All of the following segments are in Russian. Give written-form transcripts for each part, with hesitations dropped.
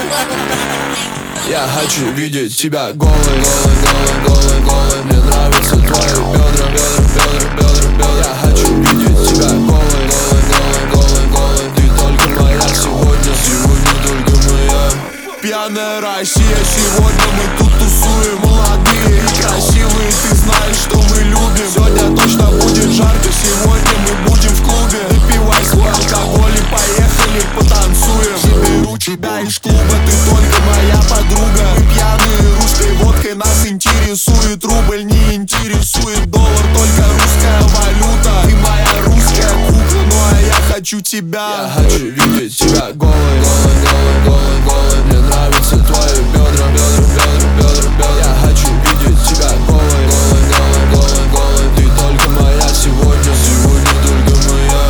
Я хочу видеть тебя голой, голой, голой, голой, голой. Мне нравятся твои бедра, бедра, бедра, бедра, бедра. Я хочу видеть тебя голой, голой, голой, голой, голой. Ты только моя сегодня, сегодня только моя. Пьяная Россия, сегодня мы тут тусуем. Молодые и красивые, ты знаешь, что мы любим. Сегодня точно будет жарко, сегодня мы будем в клубе. Выпивай свой алкоголь и поехали потанцуем. Заберу тебя из клуба, ты только моя подруга. Мы пьяные русской водкой, нас интересует рубль, не интересует доллар, только русская валюта. Ты моя русская кукла, ну а я хочу тебя. Я хочу видеть тебя голой, голой, голой, голой, голой. Мне нравятся твои бедра, бедра, бедра, бедра, бедра. Я хочу видеть тебя голой, голой, голой, голой, голой. Ты только моя сегодня, сегодня только моя.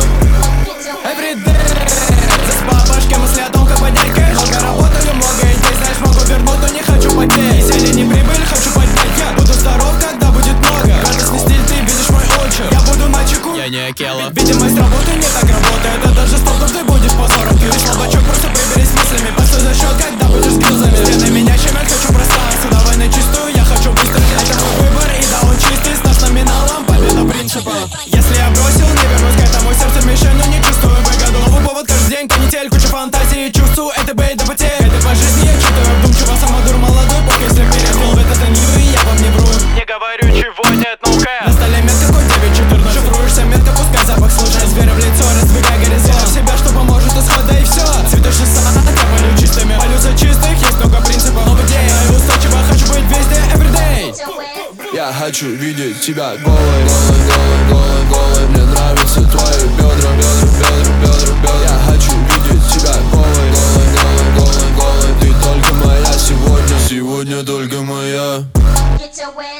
Everyday, здесь по башке мы следом как бодяйка. Много работаю, много идей, знаешь, могу вернуть, но не хочу потерять. Веселье не прибыль, хочу поднять. Я буду здоров, когда будет много. Радостный стиль, ты видишь мой отчим. Я буду на чеку, я не Акела. Видимость работы не так работает. Это даже стоп, ты будешь позором. Ты слабачок, просто приберись мыслями. Постой за счет, когда будешь с гилзами. Стены меня щемят, хочу пространство. Давай на чистую, я хочу быстро. Это мой выбор, и да, он чистый. С наш номиналом, победа принципа. Если я бросил, не вернусь к этому. Сердце мешаю, но не чувствую выгоду. Новый повод каждый день, канитель, куча фантазии. Чувствую, это бей до потерь. Это по жизни, я чувствую вдумчиво. Самодур молодой, бог, если перепил в это занивы, я вам не вру. Не говорю, чего нет, no cap. На столе метка, хоть 9-14. Шифруешься метко, пускай запах слушай. Зверя в лицо, раздвигай горизонт. Верь в себя, что поможет исхода и все. Цветочный сад, я полю чистыми. Полю за чистых, есть много принципов. Новый день, я устойчиво, хочу быть везде, everyday. Я хочу видеть тебя голой, голой, голой, голой, голой. Мне нравятся твои бедра, бедра, бедра, бедра, бедра. Я хочу видеть тебя голой, голой, голой, голой, голой. Ты только моя сегодня, сегодня только моя.